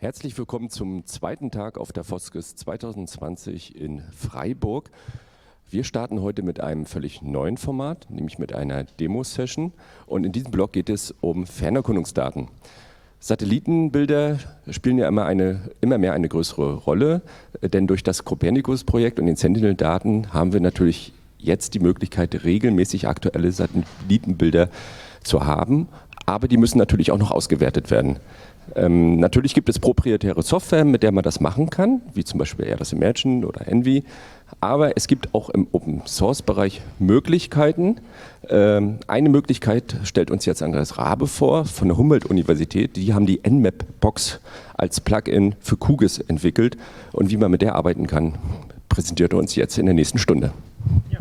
Herzlich willkommen zum zweiten Tag auf der Foskes 2020 in Freiburg. Wir starten heute mit einem völlig neuen Format, nämlich mit einer Demo-Session. Und in diesem Blog geht es um Fernerkundungsdaten. Satellitenbilder spielen ja immer mehr eine größere Rolle, denn durch das Copernicus-Projekt und den Sentinel-Daten haben wir natürlich jetzt die Möglichkeit, regelmäßig aktuelle Satellitenbilder zu haben, aber die müssen natürlich auch noch ausgewertet werden. Natürlich gibt es proprietäre Software, mit der man das machen kann, wie zum Beispiel Airbus Imagine oder Envy, aber es gibt auch im Open-Source-Bereich Möglichkeiten. Eine Möglichkeit stellt uns jetzt Andreas Rabe vor von der Humboldt-Universität. Die haben die Nmap-Box als Plugin für QGIS entwickelt und wie man mit der arbeiten kann, präsentiert er uns jetzt in der nächsten Stunde. Ja.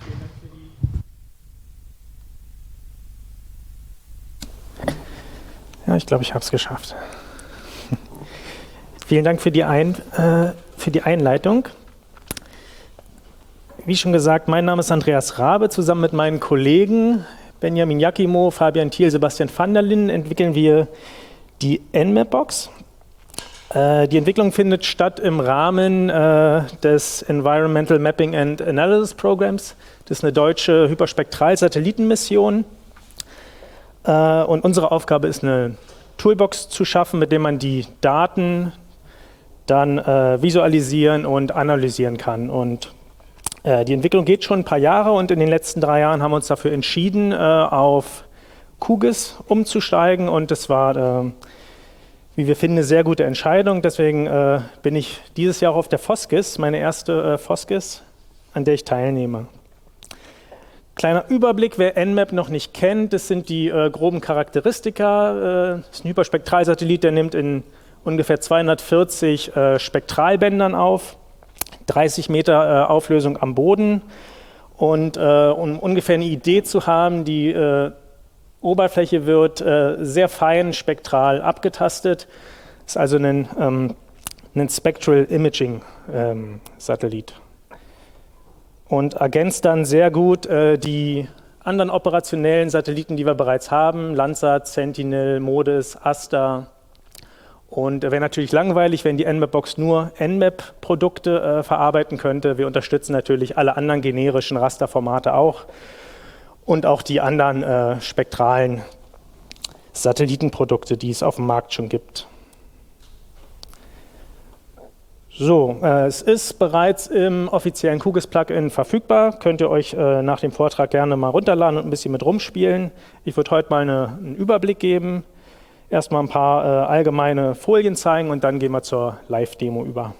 Ja, ich glaube, ich habe es geschafft. Vielen Dank für die Einleitung. Wie schon gesagt, mein Name ist Andreas Rabe. Zusammen mit meinen Kollegen Benjamin Jakimo, Fabian Thiel, Sebastian van der Linden entwickeln wir die Nmap-Box. Die Entwicklung findet statt im Rahmen des Environmental Mapping and Analysis Programs. Das ist eine deutsche Hyperspektral-Satellitenmission. Und unsere Aufgabe ist, eine Toolbox zu schaffen, mit der man die Daten dann visualisieren und analysieren kann. Und die Entwicklung geht schon ein paar Jahre und in den letzten 3 Jahren haben wir uns dafür entschieden, auf QGIS umzusteigen. Und das war, wie wir finden, eine sehr gute Entscheidung. Deswegen bin ich dieses Jahr auch auf der Foskes, meine erste Foskes, an der ich teilnehme. Kleiner Überblick, wer Nmap noch nicht kennt, das sind die groben Charakteristika. Das ist ein Hyperspektralsatellit, der nimmt in ungefähr 240 Spektralbändern auf, 30 Meter Auflösung am Boden. Und um ungefähr eine Idee zu haben, die Oberfläche wird sehr fein spektral abgetastet. Das ist also ein Spectral Imaging Satellit. Und ergänzt dann sehr gut die anderen operationellen Satelliten, die wir bereits haben, Landsat, Sentinel, MODIS, ASTA. Und wäre natürlich langweilig, wenn die Nmap-Box nur Nmap-Produkte verarbeiten könnte. Wir unterstützen natürlich alle anderen generischen Rasterformate auch und auch die anderen spektralen Satellitenprodukte, die es auf dem Markt schon gibt. So, es ist bereits im offiziellen QGIS-Plugin verfügbar. Könnt ihr euch nach dem Vortrag gerne mal runterladen und ein bisschen mit rumspielen. Ich würde heute mal einen Überblick geben, erstmal ein paar allgemeine Folien zeigen und dann gehen wir zur Live-Demo über.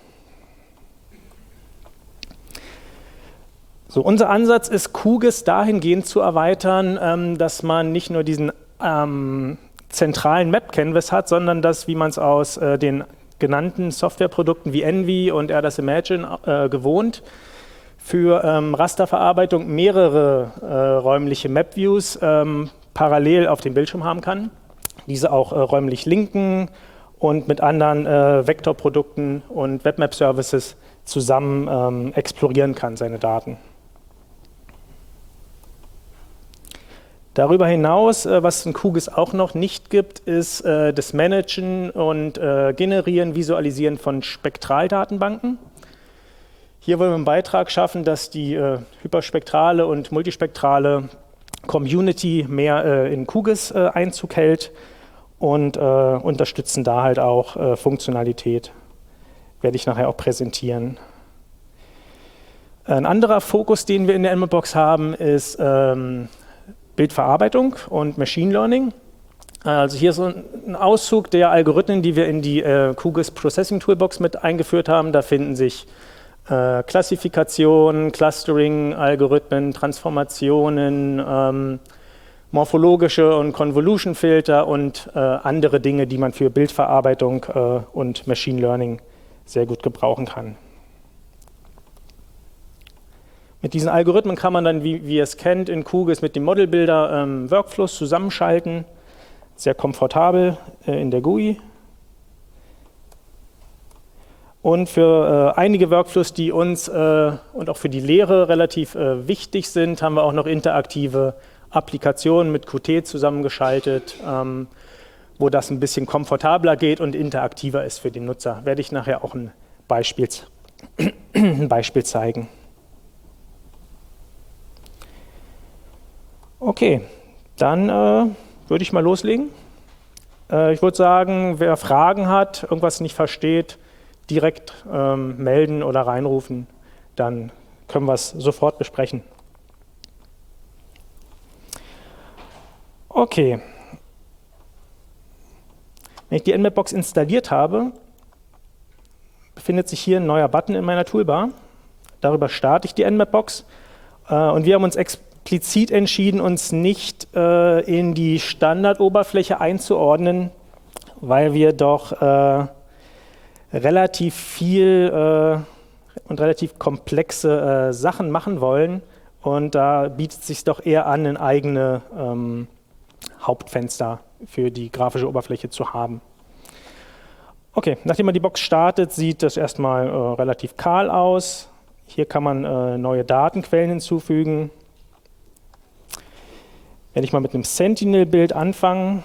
So, unser Ansatz ist, QGIS dahingehend zu erweitern, dass man nicht nur diesen zentralen Map-Canvas hat, sondern dass, wie man es aus den genannten Softwareprodukten wie Envy und Airbus Imagine gewohnt, für Rasterverarbeitung mehrere räumliche Map-Views parallel auf dem Bildschirm haben kann, diese auch räumlich linken und mit anderen Vektorprodukten und Webmap-Services zusammen explorieren kann, seine Daten. Darüber hinaus, was in QGIS auch noch nicht gibt, ist das Managen und Generieren, Visualisieren von Spektraldatenbanken. Hier wollen wir einen Beitrag schaffen, dass die hyperspektrale und multispektrale Community mehr in QGIS Einzug hält und unterstützen da halt auch Funktionalität. Werde ich nachher auch präsentieren. Ein anderer Fokus, den wir in der Nmap-Box haben, ist Bildverarbeitung und Machine Learning. Also hier ist so ein Auszug der Algorithmen, die wir in die QGIS Processing Toolbox mit eingeführt haben. Da finden sich Klassifikation, Clustering, Algorithmen, Transformationen, morphologische und Convolution-Filter und andere Dinge, die man für Bildverarbeitung und Machine Learning sehr gut gebrauchen kann. Mit diesen Algorithmen kann man dann, wie ihr es kennt, in QGIS mit dem Modelbuilder Workflows zusammenschalten. Sehr komfortabel in der GUI. Und für einige Workflows, die uns und auch für die Lehre relativ wichtig sind, haben wir auch noch interaktive Applikationen mit Qt zusammengeschaltet, wo das ein bisschen komfortabler geht und interaktiver ist für den Nutzer. Werde ich nachher auch ein Beispiel zeigen. Okay, dann würde ich mal loslegen. Ich würde sagen, wer Fragen hat, irgendwas nicht versteht, direkt melden oder reinrufen, dann können wir es sofort besprechen. Okay. Wenn ich die Nmapbox installiert habe, befindet sich hier ein neuer Button in meiner Toolbar. Darüber starte ich die Nmapbox. Und wir haben uns explizit entschieden, uns nicht in die Standardoberfläche einzuordnen, weil wir doch relativ viel und relativ komplexe Sachen machen wollen. Und da bietet es sich doch eher an, ein eigenes Hauptfenster für die grafische Oberfläche zu haben. Okay, nachdem man die Box startet, sieht das erstmal relativ kahl aus. Hier kann man neue Datenquellen hinzufügen. Wenn ich mal mit einem Sentinel-Bild anfange,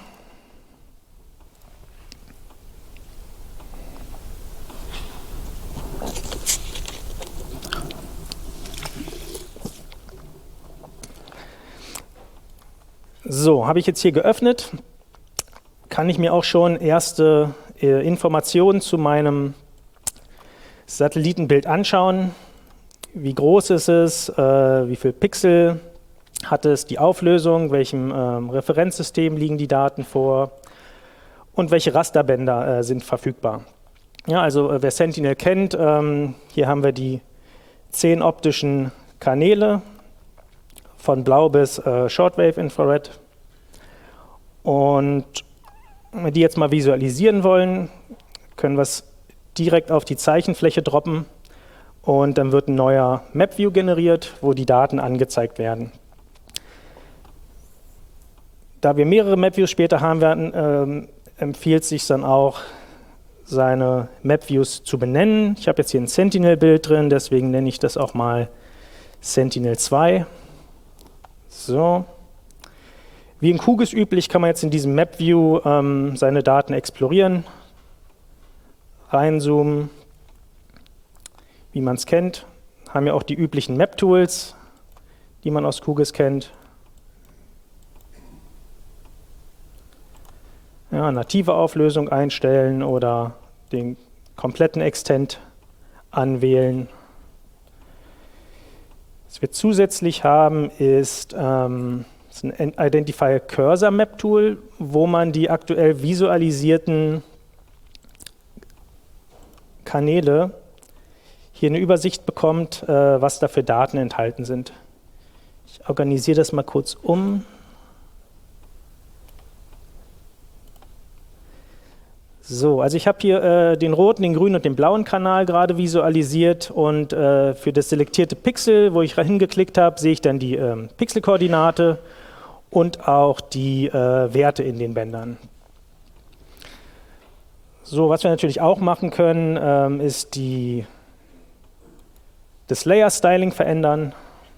so, habe ich jetzt hier geöffnet, kann ich mir auch schon erste Informationen zu meinem Satellitenbild anschauen. Wie groß ist es, wie viele Pixel hat es, die Auflösung, welchem Referenzsystem liegen die Daten vor und welche Rasterbänder sind verfügbar. Ja, also wer Sentinel kennt, hier haben wir die 10 optischen Kanäle von Blau bis Shortwave Infrared. Und wenn wir die jetzt mal visualisieren wollen, können wir es direkt auf die Zeichenfläche droppen und dann wird ein neuer Map-View generiert, wo die Daten angezeigt werden. Da wir mehrere Map-Views später haben werden, empfiehlt es sich dann auch, seine Map-Views zu benennen. Ich habe jetzt hier ein Sentinel-Bild drin, deswegen nenne ich das auch mal Sentinel 2. So. Wie in QGIS üblich kann man jetzt in diesem Map-View seine Daten explorieren, reinzoomen, wie man es kennt. Haben ja auch die üblichen Map-Tools, die man aus QGIS kennt. Ja, native Auflösung einstellen oder den kompletten Extent anwählen. Was wir zusätzlich haben, ist ein Identify Cursor Map Tool, wo man die aktuell visualisierten Kanäle hier eine Übersicht bekommt, was da für Daten enthalten sind. Ich organisiere das mal kurz um. So, also ich habe hier den roten, den grünen und den blauen Kanal gerade visualisiert und für das selektierte Pixel, wo ich hingeklickt habe, sehe ich dann die Pixelkoordinate und auch die Werte in den Bändern. So, was wir natürlich auch machen können, ist das Layer-Styling verändern.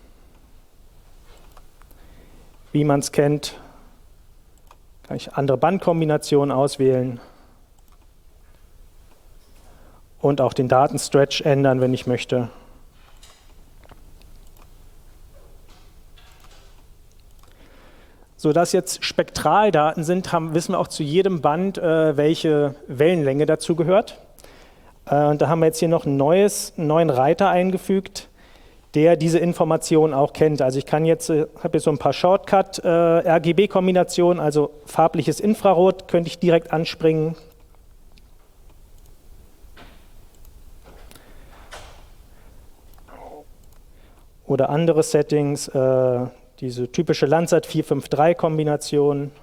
Wie man es kennt, kann ich andere Bandkombinationen auswählen. Und auch den Datenstretch ändern, wenn ich möchte. So, dass jetzt Spektraldaten sind, wissen wir auch zu jedem Band, welche Wellenlänge dazu gehört. Und da haben wir jetzt hier noch einen neuen Reiter eingefügt, der diese Informationen auch kennt. Also ich habe jetzt so ein paar Shortcut-RGB-Kombinationen, also farbliches Infrarot könnte ich direkt anspringen. Oder andere Settings, diese typische Landsat 453-Kombination.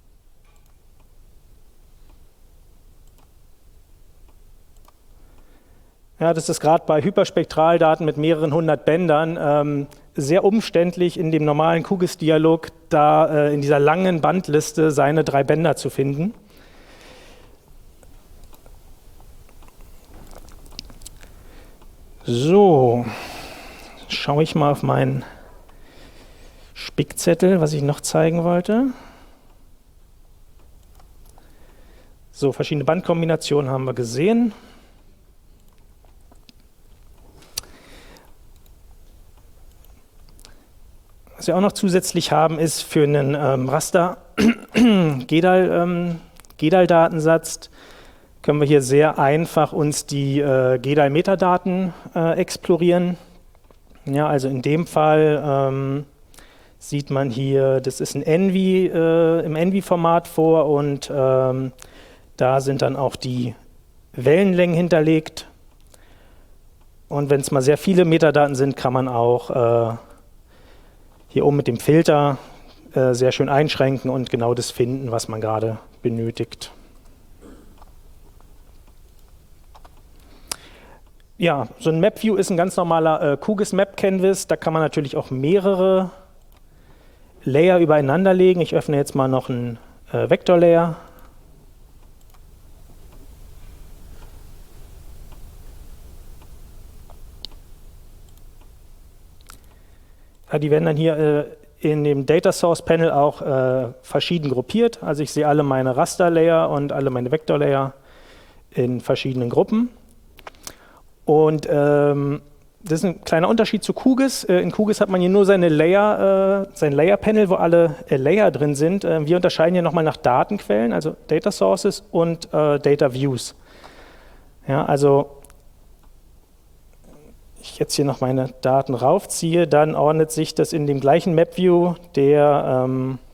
Ja, das ist gerade bei Hyperspektraldaten mit mehreren hundert Bändern sehr umständlich, in dem normalen QGIS-Dialog da in dieser langen Bandliste seine 3 Bänder zu finden. So. Schaue ich mal auf meinen Spickzettel, was ich noch zeigen wollte. So, verschiedene Bandkombinationen haben wir gesehen. Was wir auch noch zusätzlich haben, ist für einen Raster GEDAL-Datensatz können wir hier sehr einfach uns die GEDAL-Metadaten explorieren. Ja, also in dem Fall sieht man hier, das ist ein Envy im Envy-Format vor und da sind dann auch die Wellenlängen hinterlegt. Und wenn es mal sehr viele Metadaten sind, kann man auch hier oben mit dem Filter sehr schön einschränken und genau das finden, was man gerade benötigt. Ja, so ein Map-View ist ein ganz normaler QGIS Map Canvas. Da kann man natürlich auch mehrere Layer übereinander legen. Ich öffne jetzt mal noch einen Vektor-Layer. Ja, die werden dann hier in dem Data Source Panel auch verschieden gruppiert. Also ich sehe alle meine Raster-Layer und alle meine Vektor-Layer in verschiedenen Gruppen. Und das ist ein kleiner Unterschied zu QGIS. In QGIS hat man hier nur seine Layer, sein Layer-Panel, wo alle Layer drin sind. Wir unterscheiden hier nochmal nach Datenquellen, also Data Sources und Data Views. Ja, also ich jetzt hier noch meine Daten raufziehe, dann ordnet sich das in dem gleichen Map-View der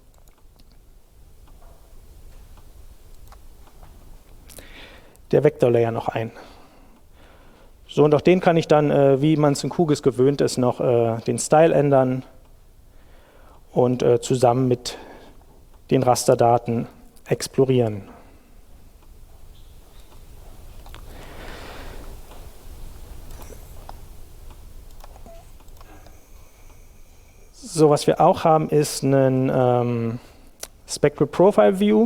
Vektor-Layer noch ein. So, und auch den kann ich dann, wie man es in QGIS gewöhnt ist, noch den Style ändern und zusammen mit den Rasterdaten explorieren. So, was wir auch haben, ist ein Spectral Profile View.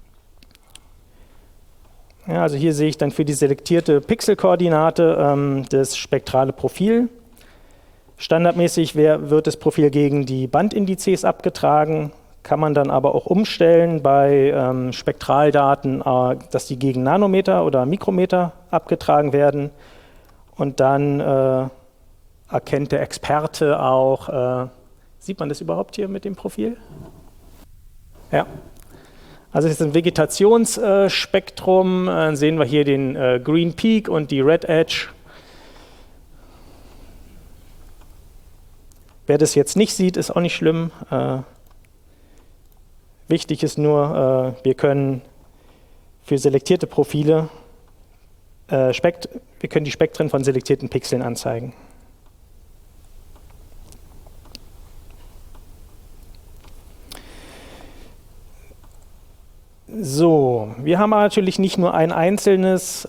Ja, also hier sehe ich dann für die selektierte Pixelkoordinate das spektrale Profil. Standardmäßig wird das Profil gegen die Bandindizes abgetragen, kann man dann aber auch umstellen bei Spektraldaten, dass die gegen Nanometer oder Mikrometer abgetragen werden. Und dann erkennt der Experte auch, sieht man das überhaupt hier mit dem Profil? Ja. Also das ist ein Vegetationsspektrum, sehen wir hier den Green Peak und die Red Edge. Wer das jetzt nicht sieht, ist auch nicht schlimm. Wichtig ist nur, wir können für selektierte Profile, wir können die Spektren von selektierten Pixeln anzeigen. So, wir haben natürlich nicht nur ein einzelnes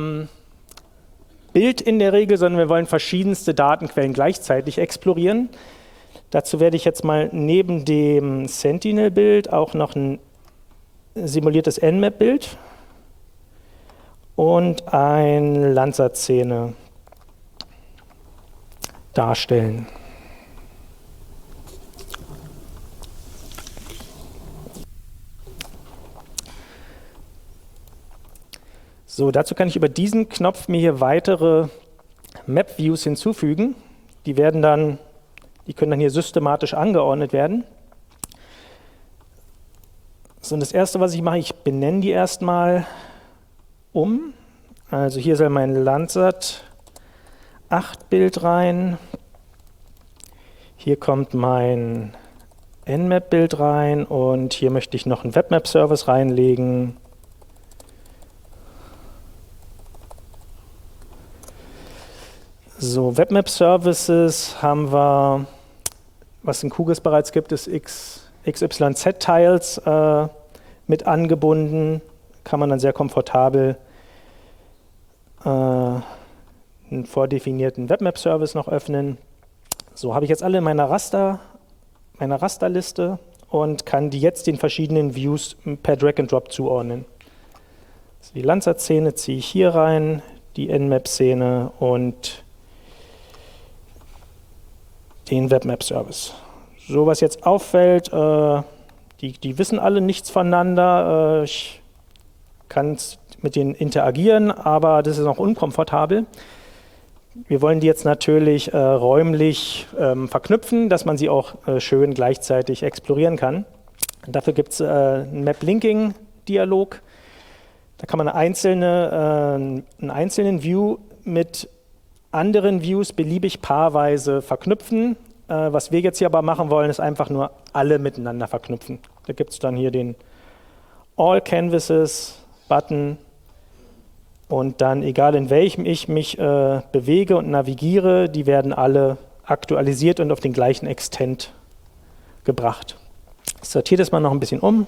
Bild in der Regel, sondern wir wollen verschiedenste Datenquellen gleichzeitig explorieren. Dazu werde ich jetzt mal neben dem Sentinel-Bild auch noch ein simuliertes Nmap-Bild und eine Landsat-Szene darstellen. So, dazu kann ich über diesen Knopf mir hier weitere Map-Views hinzufügen. Die können dann hier systematisch angeordnet werden. So, und das erste, was ich mache, ich benenne die erstmal um. Also hier soll mein Landsat 8 Bild rein. Hier kommt mein Nmap Bild rein und hier möchte ich noch einen Webmap Service reinlegen. So, Webmap Services haben wir, was in QGIS bereits gibt, ist XYZ-Tiles mit angebunden. Kann man dann sehr komfortabel einen vordefinierten Webmap-Service noch öffnen. So, habe ich jetzt alle in meiner Rasterliste und kann die jetzt den verschiedenen Views per Drag and Drop zuordnen. Also die Landsat-Szene ziehe ich hier rein, die Nmap-Szene und den Webmap-Service. So, was jetzt auffällt, die wissen alle nichts voneinander. Ich kannst mit denen interagieren, aber das ist noch unkomfortabel. Wir wollen die jetzt natürlich räumlich verknüpfen, dass man sie auch schön gleichzeitig explorieren kann. Und dafür gibt es einen Map-Linking-Dialog. Da kann man einen einzelnen View mit anderen Views beliebig paarweise verknüpfen. Was wir jetzt hier aber machen wollen, ist einfach nur alle miteinander verknüpfen. Da gibt es dann hier den All Canvases Button und dann, egal in welchem ich mich bewege und navigiere, die werden alle aktualisiert und auf den gleichen Extent gebracht. Ich sortiere das mal noch ein bisschen um.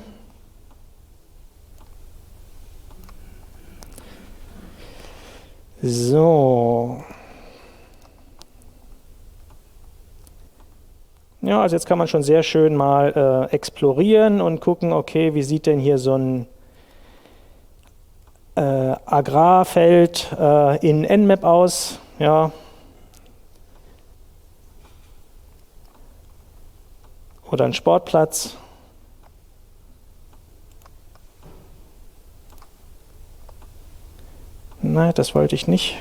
So. Ja, also jetzt kann man schon sehr schön mal explorieren und gucken, okay, wie sieht denn hier so ein Agrarfeld in Nmap aus? Ja. Oder ein Sportplatz. Nein, das wollte ich nicht.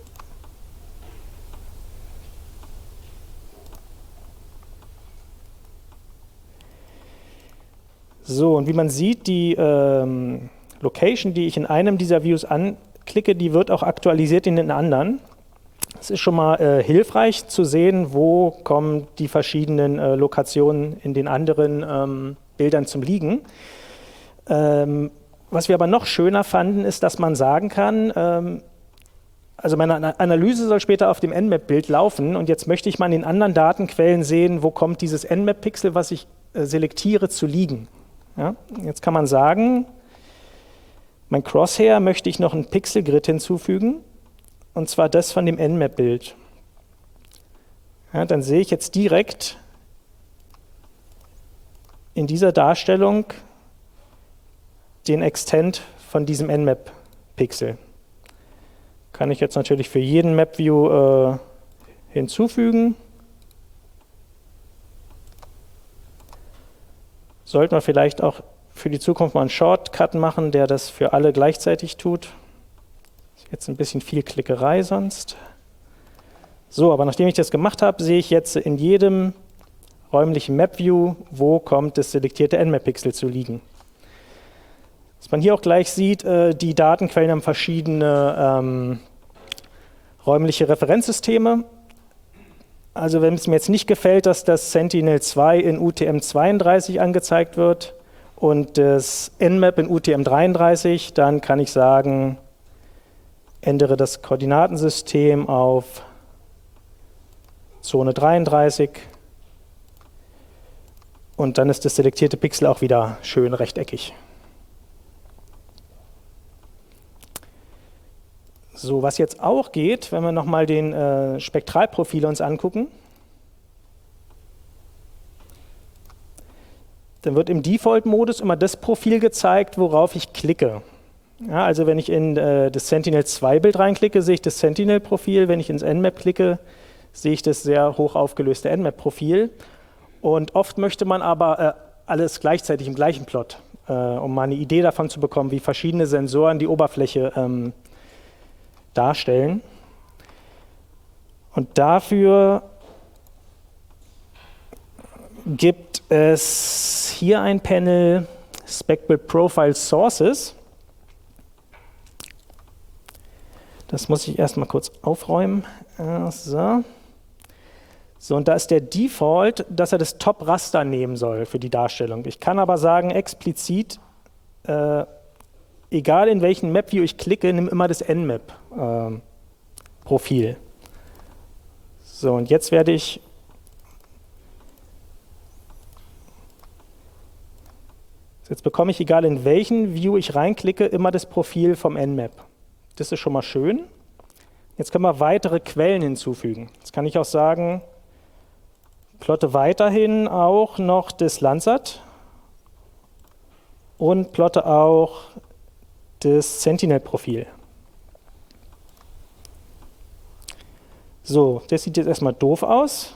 So, und wie man sieht, die Location, die ich in einem dieser Views anklicke, die wird auch aktualisiert in den anderen. Es ist schon mal hilfreich zu sehen, wo kommen die verschiedenen Lokationen in den anderen Bildern zum Liegen. Was wir aber noch schöner fanden, ist, dass man sagen kann, also meine Analyse soll später auf dem Nmap-Bild laufen und jetzt möchte ich mal in den anderen Datenquellen sehen, wo kommt dieses Nmap-Pixel, was ich selektiere, zu liegen. Ja? Jetzt kann man sagen, mein Crosshair möchte ich noch ein Pixel-Grid hinzufügen, und zwar das von dem Nmap-Bild. Ja, dann sehe ich jetzt direkt in dieser Darstellung den Extent von diesem Nmap-Pixel. Kann ich jetzt natürlich für jeden Map-View hinzufügen. Sollten wir vielleicht auch für die Zukunft mal einen Shortcut machen, der das für alle gleichzeitig tut. Ist jetzt ein bisschen viel Klickerei sonst. So, aber nachdem ich das gemacht habe, sehe ich jetzt in jedem räumlichen Map-View, wo kommt das selektierte Nmap-Pixel zu liegen. Was man hier auch gleich sieht, die Datenquellen haben verschiedene räumliche Referenzsysteme. Also wenn es mir jetzt nicht gefällt, dass das Sentinel-2 in UTM-32 angezeigt wird und das Nmap in UTM-33, dann kann ich sagen, ändere das Koordinatensystem auf Zone 33 und dann ist das selektierte Pixel auch wieder schön rechteckig. So, was jetzt auch geht, wenn wir nochmal den Spektralprofile uns angucken, dann wird im Default-Modus immer das Profil gezeigt, worauf ich klicke. Ja, also wenn ich in das Sentinel-2-Bild reinklicke, sehe ich das Sentinel-Profil. Wenn ich ins Nmap klicke, sehe ich das sehr hoch aufgelöste Nmap-Profil. Und oft möchte man aber alles gleichzeitig im gleichen Plot, um mal eine Idee davon zu bekommen, wie verschiedene Sensoren die Oberfläche darstellen. Und dafür gibt es hier ein Panel Spectral Profile Sources. Das muss ich erstmal kurz aufräumen. So, und da ist der Default, dass er das Top-Raster nehmen soll für die Darstellung. Ich kann aber sagen, explizit, egal in welchen Map-View ich klicke, nimm immer das Nmap-Profil. So, und jetzt werde ich jetzt bekomme ich, egal in welchen View ich reinklicke, immer das Profil vom Nmap. Das ist schon mal schön. Jetzt können wir weitere Quellen hinzufügen. Jetzt kann ich auch sagen, plotte weiterhin auch noch das Landsat und plotte auch das Sentinel-Profil. So, das sieht jetzt erstmal doof aus.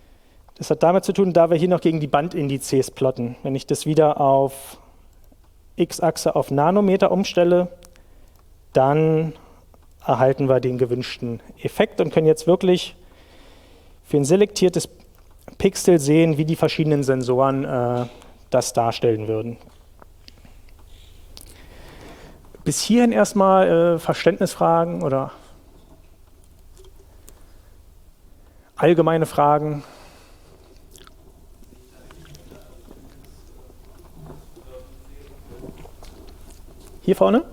Das hat damit zu tun, da wir hier noch gegen die Bandindizes plotten. Wenn ich das wieder auf X-Achse auf Nanometer umstelle, dann erhalten wir den gewünschten Effekt und können jetzt wirklich für ein selektiertes Pixel sehen, wie die verschiedenen Sensoren das darstellen würden. Bis hierhin erstmal Verständnisfragen oder allgemeine Fragen. Hier vorne?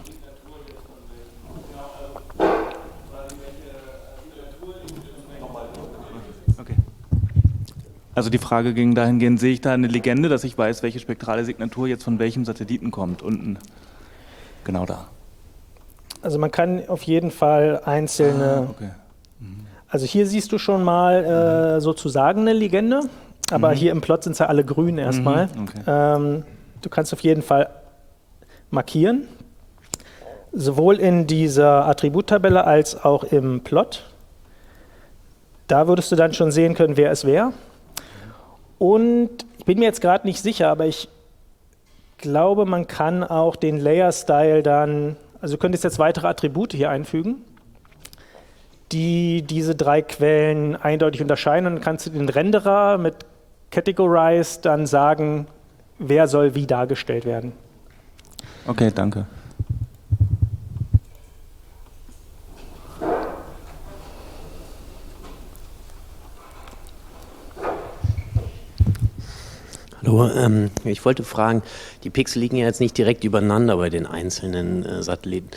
Okay. Also die Frage ging dahingehend, sehe ich da eine Legende, dass ich weiß, welche spektrale Signatur jetzt von welchem Satelliten kommt? Unten, genau da. Also man kann auf jeden Fall einzelne... Okay. Also hier siehst du schon mal sozusagen eine Legende, aber hier im Plot sind es ja alle grün erstmal. Okay. Du kannst auf jeden Fall markieren, sowohl in dieser Attributtabelle als auch im Plot. Da würdest du dann schon sehen können, wer es wäre. Und ich bin mir jetzt gerade nicht sicher, aber ich glaube, man kann auch den Layer-Style dann, also du könntest jetzt weitere Attribute hier einfügen, die diese drei Quellen eindeutig unterscheiden, und dann kannst du den Renderer mit Categorize dann sagen, wer soll wie dargestellt werden. Okay, danke. Hallo, ich wollte fragen, die Pixel liegen ja jetzt nicht direkt übereinander bei den einzelnen Satelliten.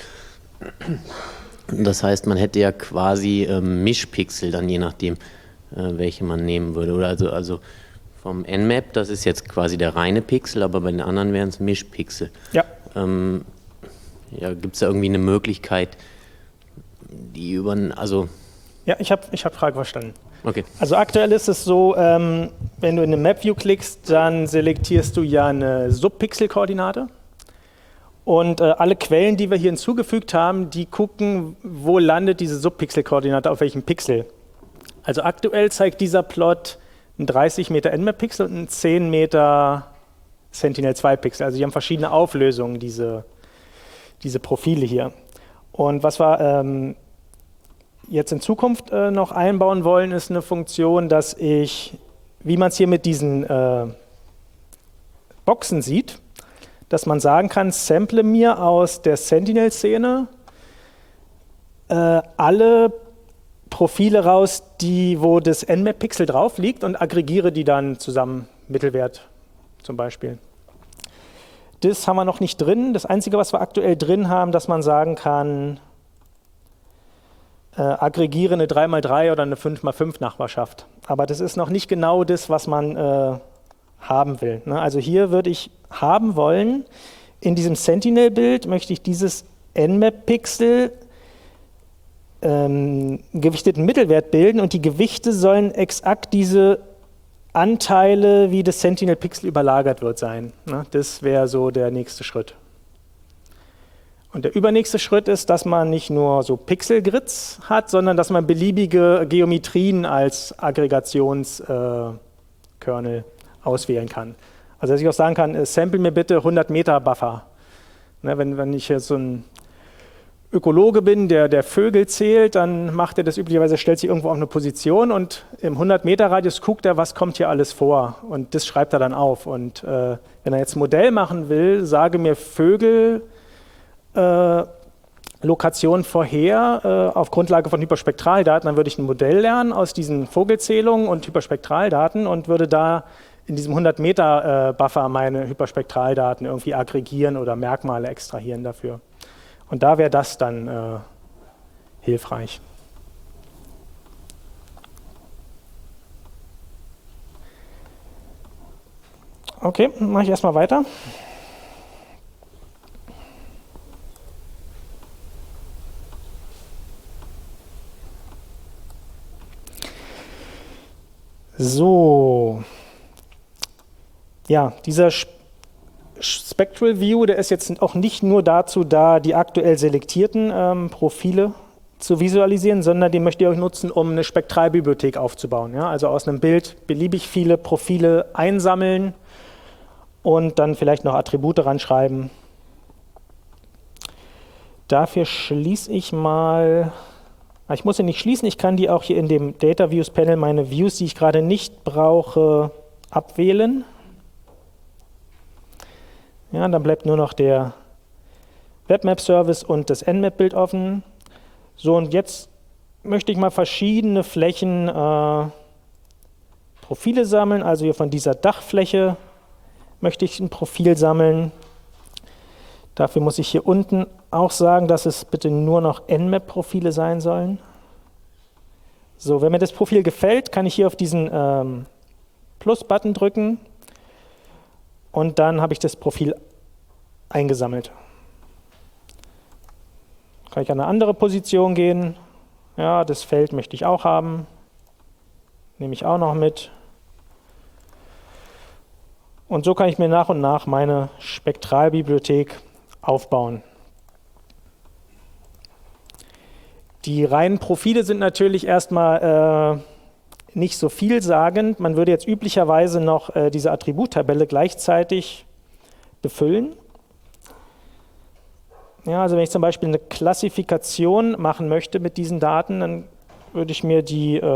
Das heißt, man hätte ja quasi Mischpixel dann, je nachdem, welche man nehmen würde. Oder also vom Nmap, das ist jetzt quasi der reine Pixel, aber bei den anderen wären es Mischpixel. Ja. Ja, gibt es da irgendwie eine Möglichkeit, die Ja, ich hab Frage verstanden. Okay. Also aktuell ist es so, wenn du in eine Map-View klickst, dann selektierst du ja eine Subpixel-Koordinate. Und alle Quellen, die wir hier hinzugefügt haben, die gucken, wo landet diese Subpixel-Koordinate auf welchem Pixel. Also aktuell zeigt dieser Plot einen 30 Meter Nmap-Pixel und einen 10 Meter Sentinel-2-Pixel. Also die haben verschiedene Auflösungen, diese Profile hier. Und was wir jetzt in Zukunft noch einbauen wollen, ist eine Funktion, dass ich, wie man es hier mit diesen Boxen sieht, dass man sagen kann, sample mir aus der Sentinel-Szene alle Profile raus, wo das Nmap-Pixel drauf liegt, und aggregiere die dann zusammen, Mittelwert zum Beispiel. Das haben wir noch nicht drin. Das Einzige, was wir aktuell drin haben, dass man sagen kann, aggregiere eine 3x3 oder eine 5x5 Nachbarschaft. Aber das ist noch nicht genau das, was man haben will. Ne? Also hier würde ich haben wollen, in diesem Sentinel-Bild möchte ich dieses Nmap-Pixel gewichteten Mittelwert bilden, und die Gewichte sollen exakt diese Anteile, wie das Sentinel-Pixel überlagert wird, sein. Ne? Das wäre so der nächste Schritt. Und der übernächste Schritt ist, dass man nicht nur so Pixel-Grids hat, sondern dass man beliebige Geometrien als Aggregationskernel auswählen kann. Also dass ich auch sagen kann, sample mir bitte 100 Meter Buffer. Ne, wenn ich jetzt so ein Ökologe bin, der Vögel zählt, dann macht er das üblicherweise, stellt sich irgendwo auf eine Position, und im 100 Meter Radius guckt er, was kommt hier alles vor, und das schreibt er dann auf. Und wenn er jetzt ein Modell machen will, sage mir Vögel Lokation vorher auf Grundlage von Hyperspektraldaten, dann würde ich ein Modell lernen aus diesen Vogelzählungen und Hyperspektraldaten und würde da in diesem 100 Meter Buffer meine Hyperspektraldaten irgendwie aggregieren oder Merkmale extrahieren dafür. Und da wäre das dann hilfreich. Okay, mache ich erstmal weiter. So, ja, dieser Spectral View, der ist jetzt auch nicht nur dazu da, die aktuell selektierten Profile zu visualisieren, sondern den möchte ich auch nutzen, um eine Spektralbibliothek aufzubauen. Ja? Also aus einem Bild beliebig viele Profile einsammeln und dann vielleicht noch Attribute ranschreiben. Dafür schließe ich mal, ich muss sie nicht schließen, ich kann die auch hier in dem Data Views Panel, meine Views, die ich gerade nicht brauche, abwählen. Ja, dann bleibt nur noch der Webmap-Service und das Nmap-Bild offen. So, und jetzt möchte ich mal verschiedene Flächen Profile sammeln. Also hier von dieser Dachfläche möchte ich ein Profil sammeln. Dafür muss ich hier unten auch sagen, dass es bitte nur noch Nmap-Profile sein sollen. So, wenn mir das Profil gefällt, kann ich hier auf diesen Plus-Button drücken und dann habe ich das Profil eingesammelt. Kann ich an eine andere Position gehen. Ja, das Feld möchte ich auch haben. Nehme ich auch noch mit. Und so kann ich mir nach und nach meine Spektralbibliothek aufbauen. Die reinen Profile sind natürlich erstmal nicht so vielsagend. Man würde jetzt üblicherweise noch diese Attributtabelle gleichzeitig befüllen. Ja, also wenn ich zum Beispiel eine Klassifikation machen möchte mit diesen Daten, dann würde ich mir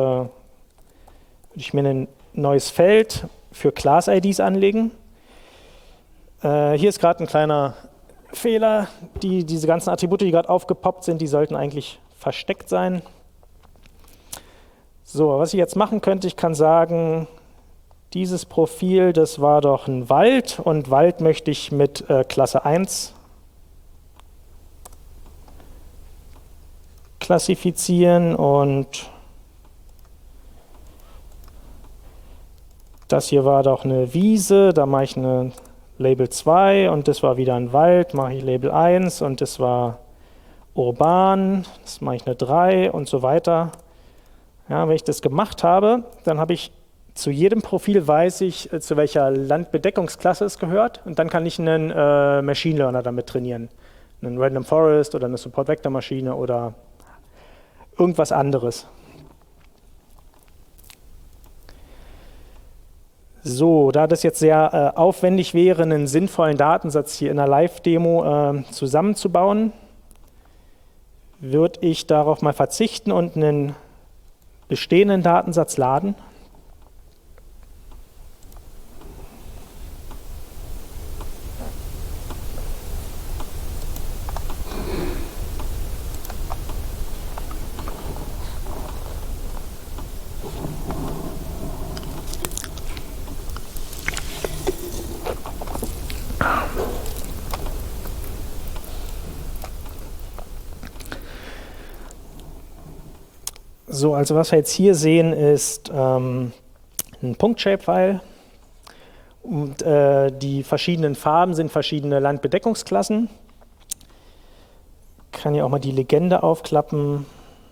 ein neues Feld für Class-IDs anlegen. Hier ist gerade ein kleiner Fehler. Diese ganzen Attribute, die gerade aufgepoppt sind, die sollten eigentlich versteckt sein. So, was ich jetzt machen könnte, ich kann sagen, dieses Profil, das war doch ein Wald und Wald möchte ich mit Klasse 1 klassifizieren und das hier war doch eine Wiese, da mache ich eine Label 2 und das war wieder ein Wald, mache ich Label 1 und das war urban, das mache ich eine 3 und so weiter. Ja, wenn ich das gemacht habe, dann habe ich zu jedem Profil weiß ich, zu welcher Landbedeckungsklasse es gehört und dann kann ich einen Machine Learner damit trainieren. Einen Random Forest oder eine Support Vector Maschine oder irgendwas anderes. So, da das jetzt sehr aufwendig wäre, einen sinnvollen Datensatz hier in einer Live-Demo zusammenzubauen, würde ich darauf mal verzichten und einen bestehenden Datensatz laden. So, also was wir jetzt hier sehen, ist ein Punkt-Shape-File und die verschiedenen Farben sind verschiedene Landbedeckungsklassen. Ich kann hier auch mal die Legende aufklappen.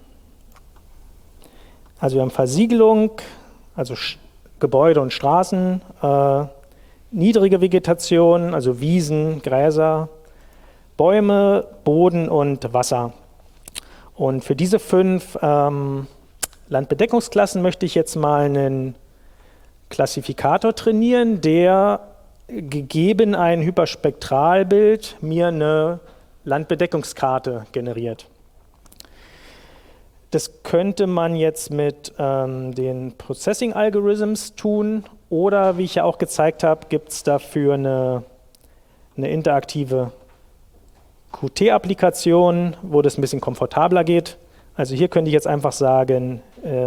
Also wir haben Versiegelung, also Gebäude und Straßen, niedrige Vegetation, also Wiesen, Gräser, Bäume, Boden und Wasser. Und für diese 5 Landbedeckungsklassen möchte ich jetzt mal einen Klassifikator trainieren, der gegeben ein Hyperspektralbild mir eine Landbedeckungskarte generiert. Das könnte man jetzt mit den Processing Algorithms tun oder, wie ich ja auch gezeigt habe, gibt es dafür eine interaktive Qt-Applikation, wo das ein bisschen komfortabler geht. Also hier könnte ich jetzt einfach sagen,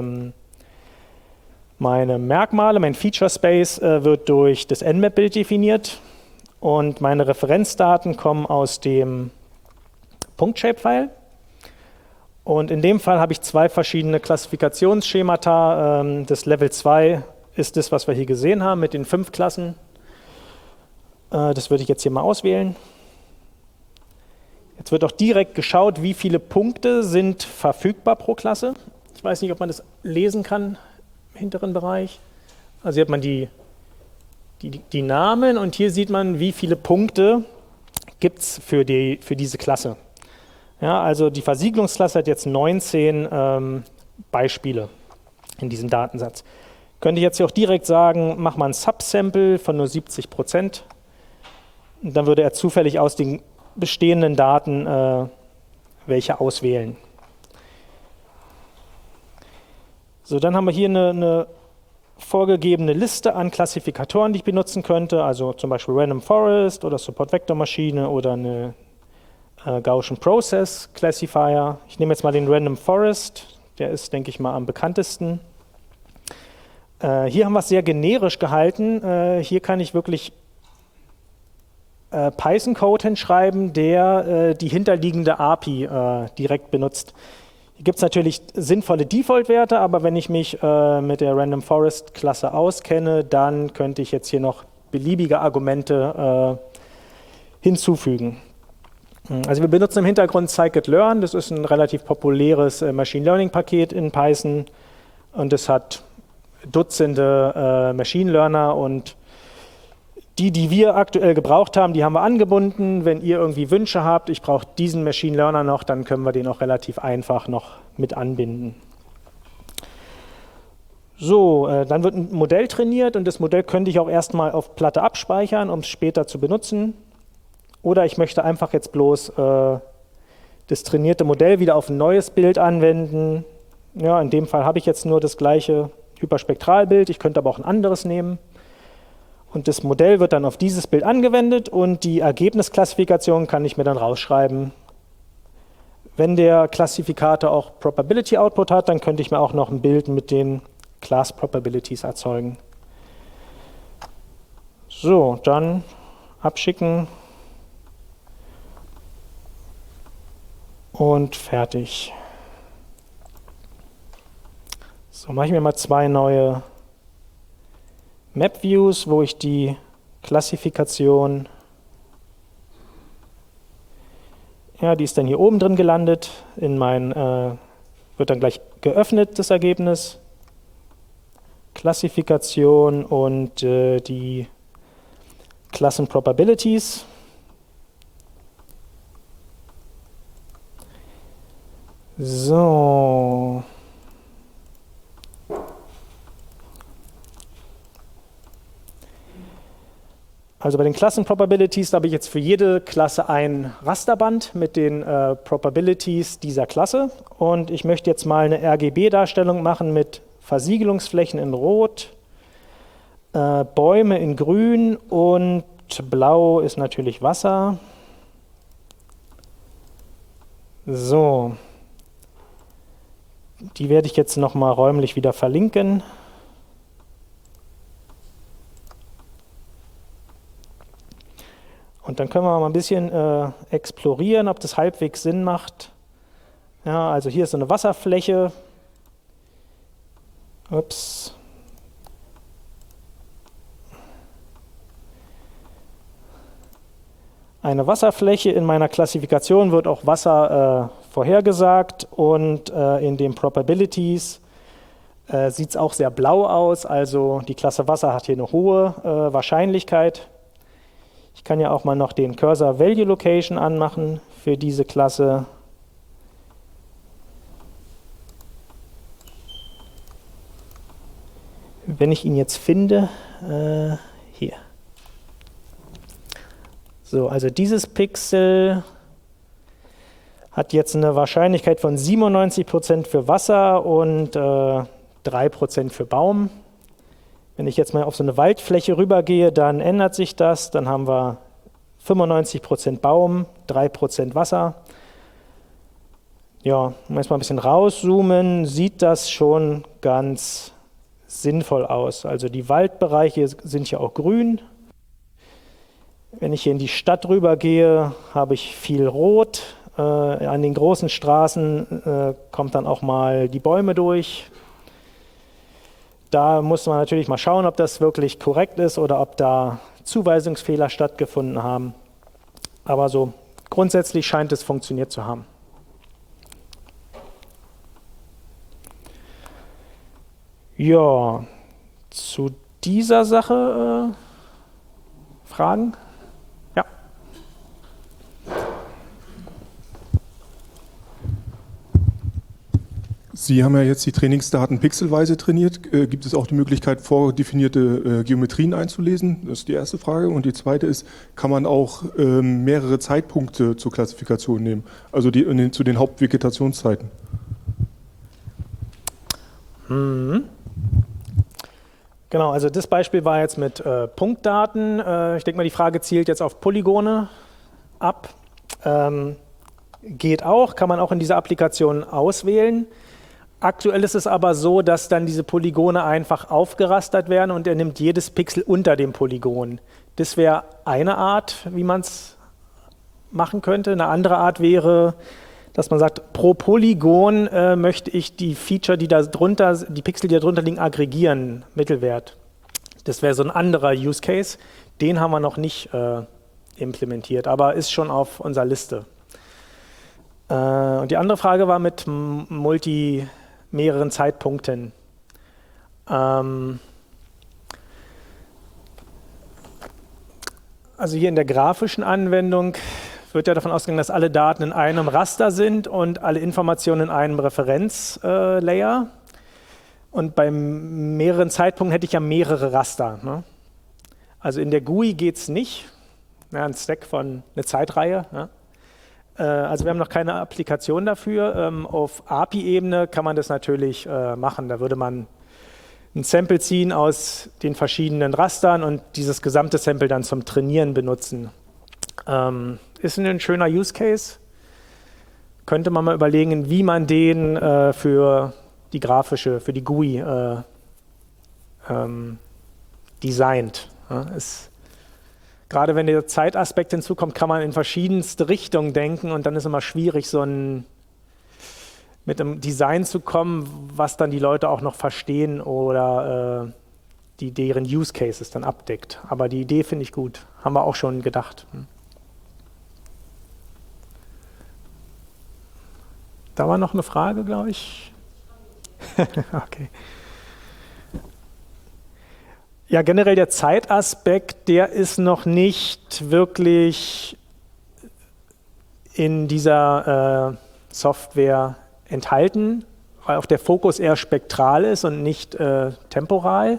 meine Merkmale, mein Feature Space wird durch das Nmap-Bild definiert und meine Referenzdaten kommen aus dem Punkt-Shape-File. Und in dem Fall habe ich 2 verschiedene Klassifikationsschemata. Das Level 2 ist das, was wir hier gesehen haben mit den 5 Klassen. Das würde ich jetzt hier mal auswählen. Jetzt wird auch direkt geschaut, wie viele Punkte sind verfügbar pro Klasse. Ich weiß nicht, ob man das lesen kann im hinteren Bereich. Also hier hat man die Namen und hier sieht man, wie viele Punkte gibt es für diese Klasse. Ja, also die Versiegelungsklasse hat jetzt 19 Beispiele in diesem Datensatz. Könnte ich jetzt hier auch direkt sagen, mach mal ein Subsample von nur 70%. Und dann würde er zufällig aus den bestehenden Daten welche auswählen. So, dann haben wir hier eine vorgegebene Liste an Klassifikatoren, die ich benutzen könnte, also zum Beispiel Random Forest oder Support-Vektor-Maschine oder eine Gaussian Process Classifier. Ich nehme jetzt mal den Random Forest, der ist, denke ich mal, am bekanntesten. Hier haben wir es sehr generisch gehalten. Hier kann ich wirklich Python-Code hinschreiben, der die hinterliegende API direkt benutzt. Hier gibt es natürlich sinnvolle Default-Werte, aber wenn ich mich mit der Random Forest-Klasse auskenne, dann könnte ich jetzt hier noch beliebige Argumente hinzufügen. Also wir benutzen im Hintergrund Scikit-learn, das ist ein relativ populäres Machine Learning-Paket in Python und es hat Dutzende Machine Learner und die wir aktuell gebraucht haben, die haben wir angebunden. Wenn ihr irgendwie Wünsche habt, ich brauche diesen Machine Learner noch, dann können wir den auch relativ einfach noch mit anbinden. So, dann wird ein Modell trainiert und das Modell könnte ich auch erstmal auf Platte abspeichern, um es später zu benutzen. Oder ich möchte einfach jetzt bloß das trainierte Modell wieder auf ein neues Bild anwenden. Ja, in dem Fall habe ich jetzt nur das gleiche Hyperspektralbild, ich könnte aber auch ein anderes nehmen. Und das Modell wird dann auf dieses Bild angewendet und die Ergebnisklassifikation kann ich mir dann rausschreiben. Wenn der Klassifikator auch Probability Output hat, dann könnte ich mir auch noch ein Bild mit den Class Probabilities erzeugen. So, dann abschicken und fertig. So, mache ich mir mal 2 neue Map-Views, wo ich die Klassifikation, ja, die ist dann hier oben drin gelandet, in mein, wird dann gleich geöffnet, das Ergebnis, Klassifikation und die Klassen-Probabilities. So. Also bei den Klassen-Probabilities habe ich jetzt für jede Klasse ein Rasterband mit den Probabilities dieser Klasse. Und ich möchte jetzt mal eine RGB-Darstellung machen mit Versiegelungsflächen in Rot, Bäume in Grün und Blau ist natürlich Wasser. So, die werde ich jetzt nochmal räumlich wieder verlinken. Und dann können wir mal ein bisschen explorieren, ob das halbwegs Sinn macht. Ja, also hier ist so eine Wasserfläche. Ups. Eine Wasserfläche in meiner Klassifikation wird auch Wasser vorhergesagt und in den Probabilities sieht es auch sehr blau aus. Also die Klasse Wasser hat hier eine hohe Wahrscheinlichkeit. Ich kann ja auch mal noch den Cursor Value Location anmachen für diese Klasse. Wenn ich ihn jetzt finde, hier. So, also dieses Pixel hat jetzt eine Wahrscheinlichkeit von 97% für Wasser und 3% für Baum. Wenn ich jetzt mal auf so eine Waldfläche rübergehe, dann ändert sich das. Dann haben wir 95% Baum, 3% Wasser. Ja, wenn wir jetzt mal ein bisschen rauszoomen, sieht das schon ganz sinnvoll aus. Also die Waldbereiche sind ja auch grün. Wenn ich hier in die Stadt rübergehe, habe ich viel Rot. An den großen Straßen kommt dann auch mal die Bäume durch. Da muss man natürlich mal schauen, ob das wirklich korrekt ist oder ob da Zuweisungsfehler stattgefunden haben. Aber so grundsätzlich scheint es funktioniert zu haben. Ja, zu dieser Sache Fragen? Ja. Sie haben ja jetzt die Trainingsdaten pixelweise trainiert. Gibt es auch die Möglichkeit, vordefinierte Geometrien einzulesen? Das ist die erste Frage. Und die zweite ist, kann man auch mehrere Zeitpunkte zur Klassifikation nehmen? Also zu den Hauptvegetationszeiten? Genau, also das Beispiel war jetzt mit Punktdaten. Ich denke mal, die Frage zielt jetzt auf Polygone ab. Geht auch, kann man auch in dieser Applikation auswählen. Aktuell ist es aber so, dass dann diese Polygone einfach aufgerastert werden und er nimmt jedes Pixel unter dem Polygon. Das wäre eine Art, wie man es machen könnte. Eine andere Art wäre, dass man sagt, pro Polygon möchte ich die Feature, die Pixel, die da drunter liegen, aggregieren, Mittelwert. Das wäre so ein anderer Use Case. Den haben wir noch nicht implementiert, aber ist schon auf unserer Liste. Und die andere Frage war mit mehreren Zeitpunkten. Also hier in der grafischen Anwendung wird ja davon ausgegangen, dass alle Daten in einem Raster sind und alle Informationen in einem Referenzlayer. Und bei mehreren Zeitpunkten hätte ich ja mehrere Raster. Ne? Also in der GUI geht es nicht. Ja, ein Stack von einer Zeitreihe. Ja? Also wir haben noch keine Applikation dafür. Auf API-Ebene kann man das natürlich machen. Da würde man ein Sample ziehen aus den verschiedenen Rastern und dieses gesamte Sample dann zum Trainieren benutzen. Ist ein schöner Use Case. Könnte man mal überlegen, wie man den für die GUI designt. Ja, gerade wenn der Zeitaspekt hinzukommt, kann man in verschiedenste Richtungen denken und dann ist immer schwierig, mit einem Design zu kommen, was dann die Leute auch noch verstehen oder deren Use Cases dann abdeckt. Aber die Idee finde ich gut. Haben wir auch schon gedacht. Da war noch eine Frage, glaube ich. Okay. Ja, generell der Zeitaspekt, der ist noch nicht wirklich in dieser Software enthalten, weil auch der Fokus eher spektral ist und nicht temporal.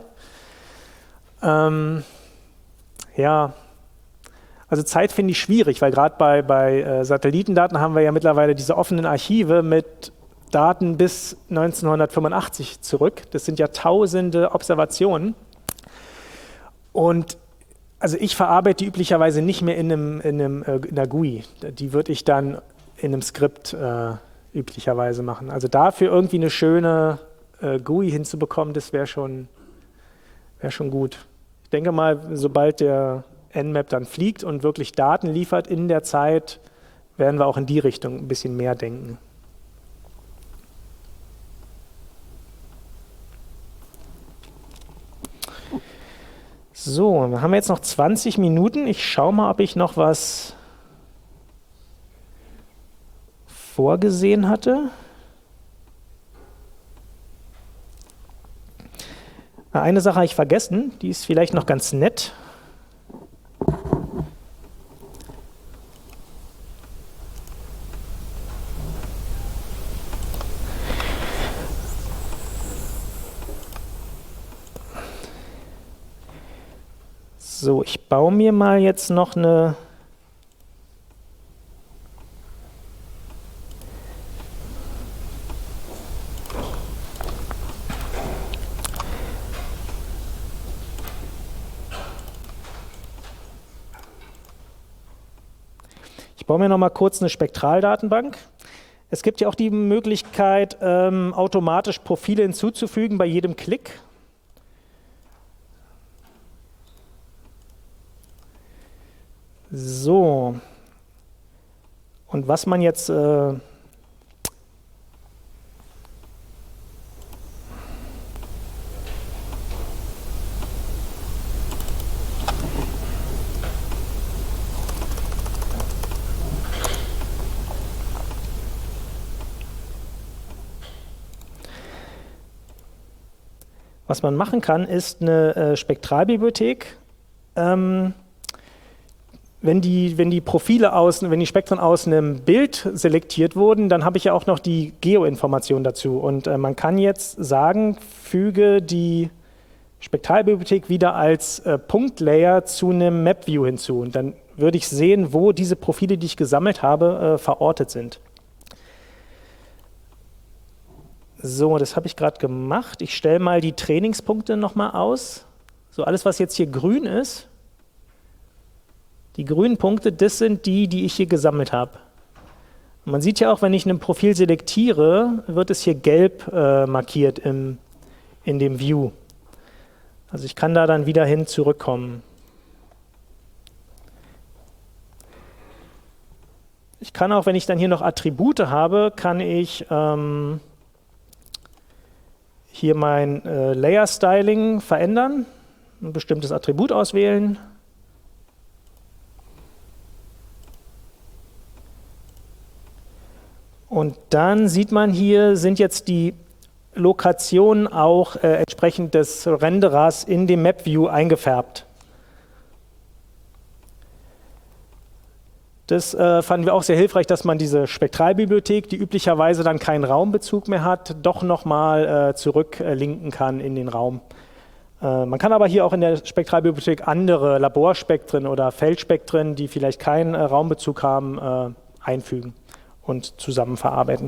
Ja, also Zeit finde ich schwierig, weil gerade bei Satellitendaten haben wir ja mittlerweile diese offenen Archive mit Daten bis 1985 zurück. Das sind ja tausende Observationen. Und also ich verarbeite die üblicherweise nicht mehr in einer GUI. Die würde ich dann in einem Skript üblicherweise machen. Also dafür irgendwie eine schöne GUI hinzubekommen, das wäre schon gut. Ich denke mal, sobald der Nmap dann fliegt und wirklich Daten liefert in der Zeit, werden wir auch in die Richtung ein bisschen mehr denken. So, wir haben jetzt noch 20 Minuten. Ich schaue mal, ob ich noch was vorgesehen hatte. Eine Sache habe ich vergessen, die ist vielleicht noch ganz nett. So, ich baue mir mal jetzt noch eine noch mal kurz eine Spektraldatenbank. Es gibt ja auch die Möglichkeit, automatisch Profile hinzuzufügen bei jedem Klick. So, und was man jetzt machen kann, ist eine Spektralbibliothek. wenn die Profile wenn die Spektren aus einem Bild selektiert wurden, dann habe ich ja auch noch die Geoinformation dazu. Und man kann jetzt sagen, füge die Spektralbibliothek wieder als Punktlayer zu einem Map-View hinzu. Und dann würde ich sehen, wo diese Profile, die ich gesammelt habe, verortet sind. So, das habe ich gerade gemacht. Ich stelle mal die Trainingspunkte nochmal aus. So, alles, was jetzt hier grün ist, die grünen Punkte, das sind die, die ich hier gesammelt habe. Und man sieht ja auch, wenn ich ein Profil selektiere, wird es hier gelb markiert in dem View. Also ich kann da dann wieder hin zurückkommen. Ich kann auch, wenn ich dann hier noch Attribute habe, kann ich hier mein Layer Styling verändern, ein bestimmtes Attribut auswählen. Und dann sieht man hier, sind jetzt die Lokationen auch entsprechend des Renderers in dem Map-View eingefärbt. Das fanden wir auch sehr hilfreich, dass man diese Spektralbibliothek, die üblicherweise dann keinen Raumbezug mehr hat, doch nochmal zurücklinken kann in den Raum. Man kann aber hier auch in der Spektralbibliothek andere Laborspektren oder Feldspektren, die vielleicht keinen Raumbezug haben, einfügen und zusammen verarbeiten.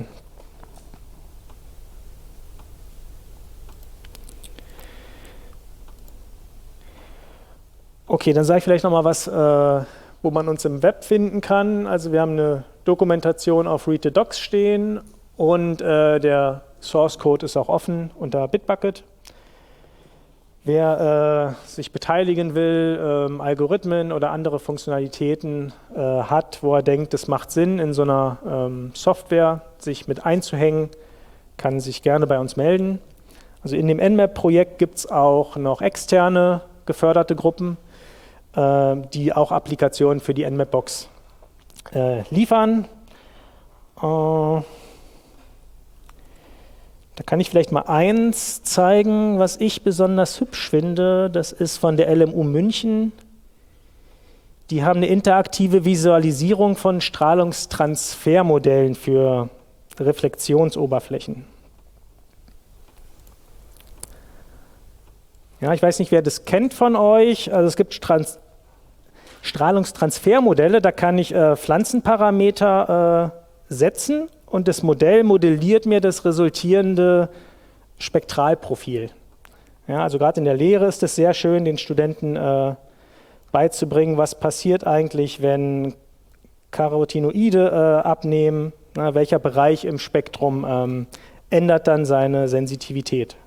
Okay, dann sage ich vielleicht nochmal was, wo man uns im Web finden kann. Also wir haben eine Dokumentation auf Read the Docs stehen und der Source Code ist auch offen unter Bitbucket. Wer sich beteiligen will, Algorithmen oder andere Funktionalitäten hat, wo er denkt, es macht Sinn, in so einer Software sich mit einzuhängen, kann sich gerne bei uns melden. Also in dem Nmap-Projekt gibt es auch noch externe geförderte Gruppen, die auch Applikationen für die Nmap-Box liefern. Da kann ich vielleicht mal eins zeigen, was ich besonders hübsch finde. Das ist von der LMU München. Die haben eine interaktive Visualisierung von Strahlungstransfermodellen für Reflexionsoberflächen. Ja, ich weiß nicht, wer das kennt von euch. Also es gibt Strahlungstransfermodelle, da kann ich Pflanzenparameter setzen und das Modell modelliert mir das resultierende Spektralprofil. Ja, also gerade in der Lehre ist es sehr schön, den Studenten beizubringen, was passiert eigentlich, wenn Carotinoide abnehmen, welcher Bereich im Spektrum ändert dann seine Sensitivität.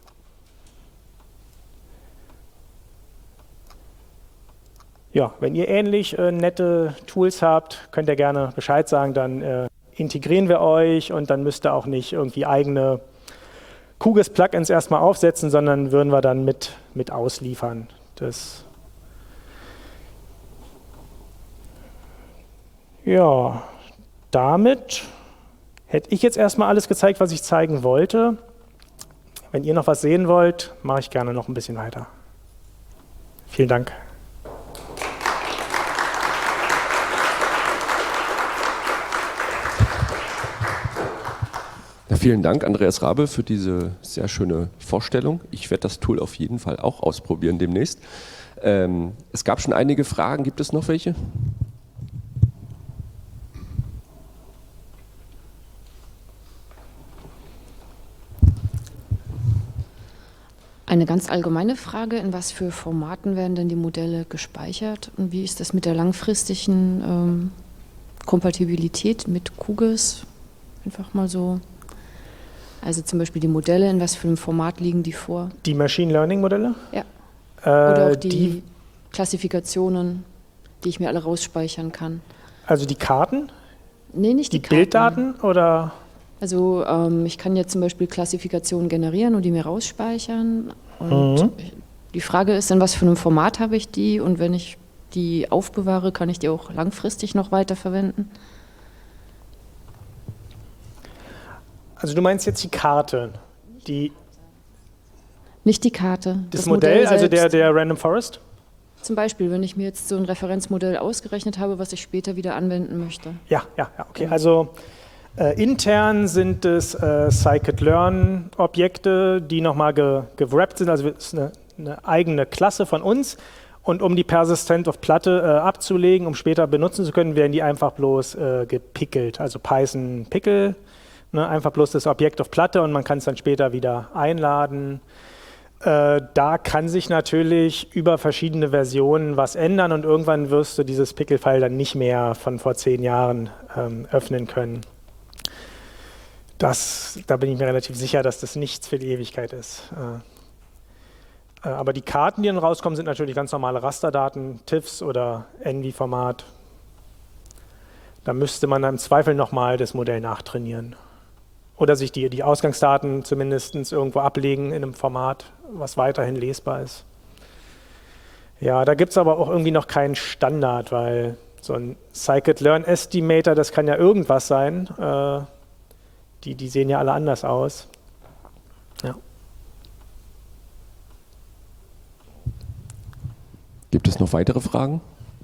Ja, wenn ihr ähnlich nette Tools habt, könnt ihr gerne Bescheid sagen, dann integrieren wir euch und dann müsst ihr auch nicht irgendwie eigene QGIS-Plugins erstmal aufsetzen, sondern würden wir dann mit ausliefern. Ja, damit hätte ich jetzt erstmal alles gezeigt, was ich zeigen wollte. Wenn ihr noch was sehen wollt, mache ich gerne noch ein bisschen weiter. Vielen Dank. Ja, vielen Dank, Andreas Rabe, für diese sehr schöne Vorstellung. Ich werde das Tool auf jeden Fall auch ausprobieren demnächst. Es gab schon einige Fragen. Gibt es noch welche? Eine ganz allgemeine Frage, in was für Formaten werden denn die Modelle gespeichert und wie ist das mit der langfristigen Kompatibilität mit QGIS? Einfach mal so. Also zum Beispiel die Modelle, in was für einem Format liegen die vor? Die Machine Learning Modelle? Ja. Oder auch die Klassifikationen, die ich mir alle rausspeichern kann. Also die Karten? Nee, nicht die Karten. Bilddaten oder? Also ich kann jetzt zum Beispiel Klassifikationen generieren und die mir rausspeichern. Und die Frage ist, in was für einem Format habe ich die? Und wenn ich die aufbewahre, kann ich die auch langfristig noch weiterverwenden? Also du meinst jetzt die Karte? Nicht die Karte. Das Modell, also selbst. der Random Forest? Zum Beispiel, wenn ich mir jetzt so ein Referenzmodell ausgerechnet habe, was ich später wieder anwenden möchte. Ja, okay. Also intern sind es Scikit-Learn-Objekte, die nochmal gewrappt sind. Also es ist eine eigene Klasse von uns. Und um die persistent auf Platte abzulegen, um später benutzen zu können, werden die einfach bloß gepickelt. Also Python Pickle, ne, einfach bloß das Objekt auf Platte und man kann es dann später wieder einladen. Da kann sich natürlich über verschiedene Versionen was ändern und irgendwann wirst du dieses Pickle-File dann nicht mehr von vor 10 Jahren öffnen können. Da bin ich mir relativ sicher, dass das nichts für die Ewigkeit ist. Aber die Karten, die dann rauskommen, sind natürlich ganz normale Rasterdaten, TIFFs oder ENVI-Format. Da müsste man im Zweifel nochmal das Modell nachtrainieren. Oder sich die Ausgangsdaten zumindest irgendwo ablegen in einem Format, was weiterhin lesbar ist. Ja, da gibt es aber auch irgendwie noch keinen Standard, weil so ein Scikit-Learn-Estimator, das kann ja irgendwas sein. Die sehen ja alle anders aus. Ja. Gibt es noch weitere Fragen?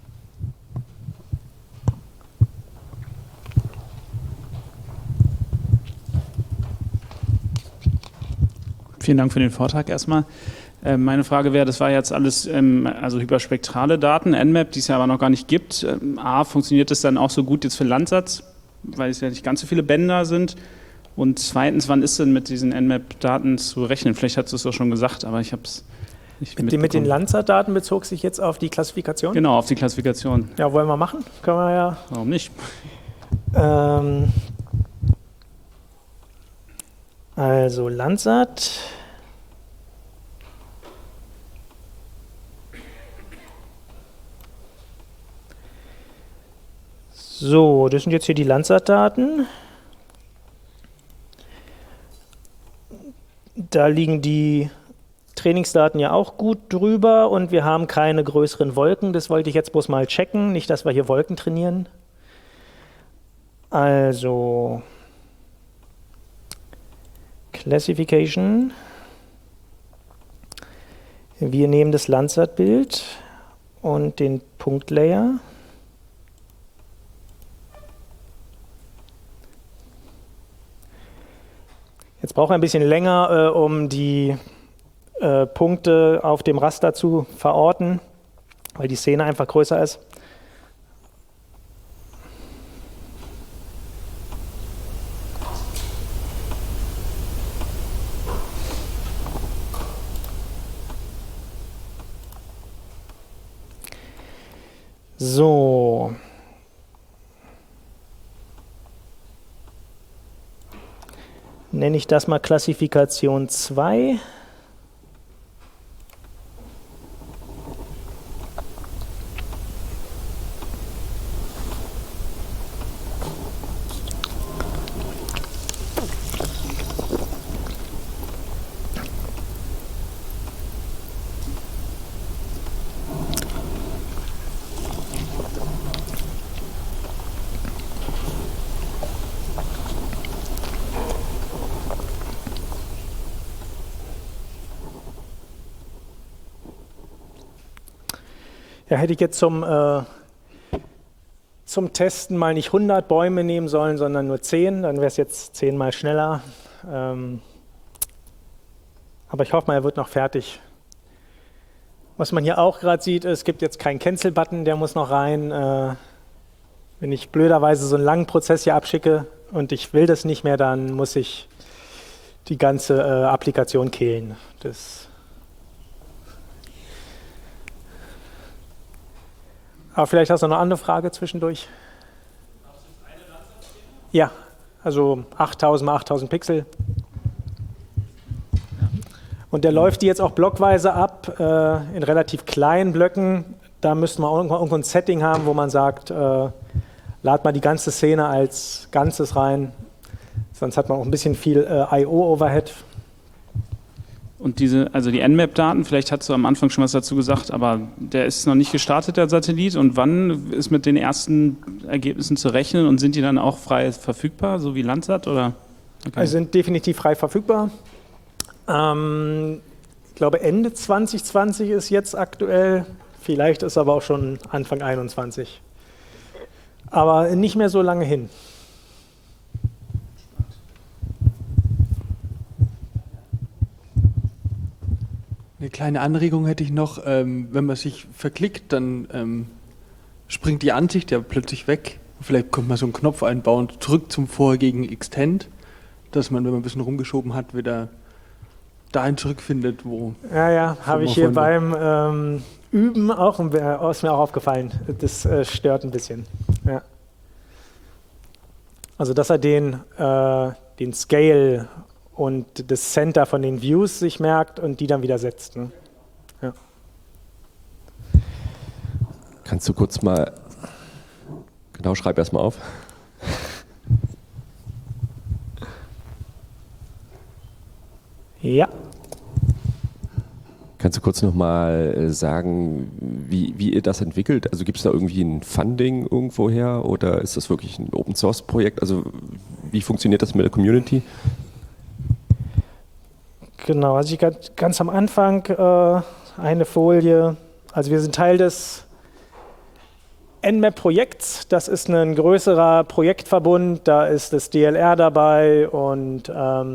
Vielen Dank für den Vortrag erstmal. Meine Frage wäre, das war jetzt alles also hyperspektrale Daten, Nmap, die es ja aber noch gar nicht gibt. Funktioniert das dann auch so gut jetzt für Landsat, weil es ja nicht ganz so viele Bänder sind? Und zweitens, wann ist denn mit diesen Nmap-Daten zu rechnen? Vielleicht hast du es doch schon gesagt, aber ich habe es nicht mitbekommen. Mit den Landsat-Daten bezog sich jetzt auf die Klassifikation? Genau, auf die Klassifikation. Ja, wollen wir machen? Können wir ja. Warum nicht? Also Landsat. So, das sind jetzt hier die Landsat-Daten. Da liegen die Trainingsdaten ja auch gut drüber und wir haben keine größeren Wolken. Das wollte ich jetzt bloß mal checken, nicht, dass wir hier Wolken trainieren. Also Classification. Wir nehmen das Landsat-Bild und den Punktlayer. Jetzt brauchen wir ein bisschen länger, um die Punkte auf dem Raster zu verorten, weil die Szene einfach größer ist. So. Nenne ich das mal Klassifikation 2. Ja, hätte ich jetzt zum Testen mal nicht 100 Bäume nehmen sollen, sondern nur 10, dann wäre es jetzt 10-mal schneller. Aber ich hoffe mal, er wird noch fertig. Was man hier auch gerade sieht, es gibt jetzt keinen Cancel-Button, der muss noch rein. Wenn ich blöderweise so einen langen Prozess hier abschicke und ich will das nicht mehr, dann muss ich die ganze Applikation killen. Aber vielleicht hast du noch eine andere Frage zwischendurch. Ja, also 8000 mal 8000 Pixel. Und der läuft die jetzt auch blockweise ab, in relativ kleinen Blöcken. Da müsste man irgendwo ein Setting haben, wo man sagt, lad mal die ganze Szene als Ganzes rein. Sonst hat man auch ein bisschen viel I/O-Overhead. Und die Nmap-Daten, vielleicht hast du am Anfang schon was dazu gesagt, aber der ist noch nicht gestartet, der Satellit. Und wann ist mit den ersten Ergebnissen zu rechnen und sind die dann auch frei verfügbar, so wie Landsat? Oder? Okay. Also sind definitiv frei verfügbar. Ich glaube Ende 2020 ist jetzt aktuell Vielleicht ist aber auch schon Anfang 21. Aber nicht mehr so lange hin. Eine kleine Anregung hätte ich noch. Wenn man sich verklickt, dann springt die Ansicht ja plötzlich weg. Vielleicht könnte man so einen Knopf einbauen, zurück zum vorherigen Extend, dass man, wenn man ein bisschen rumgeschoben hat, wieder dahin zurückfindet, wo... Ja, habe ich hier beim Üben auch, ist mir auch aufgefallen. Das stört ein bisschen. Ja. Also, dass er den Scale und das Center von den Views sich merkt und die dann wieder setzt. Ne? Ja. Kannst du kurz mal, genau, schreib erst mal auf. Ja. Kannst du kurz nochmal sagen, wie ihr das entwickelt? Also gibt es da irgendwie ein Funding irgendwoher oder ist das wirklich ein Open-Source-Projekt? Also wie funktioniert das mit der Community? Genau, also ganz am Anfang eine Folie. Also wir sind Teil des Nmap-Projekts. Das ist ein größerer Projektverbund. Da ist das DLR dabei und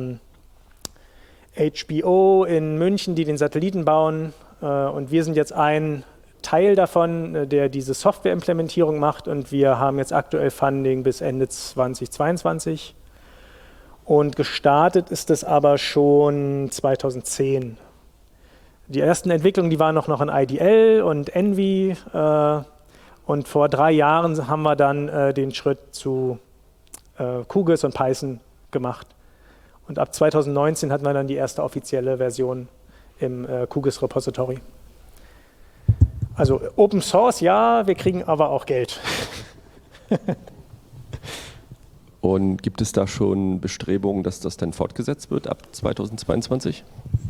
HBO in München, die den Satelliten bauen. Und wir sind jetzt ein Teil davon, der diese Software-Implementierung macht. Und wir haben jetzt aktuell Funding bis Ende 2022. Und gestartet ist es aber schon 2010. Die ersten Entwicklungen, die waren noch in IDL und Envy. Und vor 3 Jahren haben wir dann den Schritt zu QGIS und Python gemacht. Und ab 2019 hatten wir dann die erste offizielle Version im QGIS Repository. Also Open Source, ja, wir kriegen aber auch Geld. Und gibt es da schon Bestrebungen, dass das dann fortgesetzt wird ab 2022?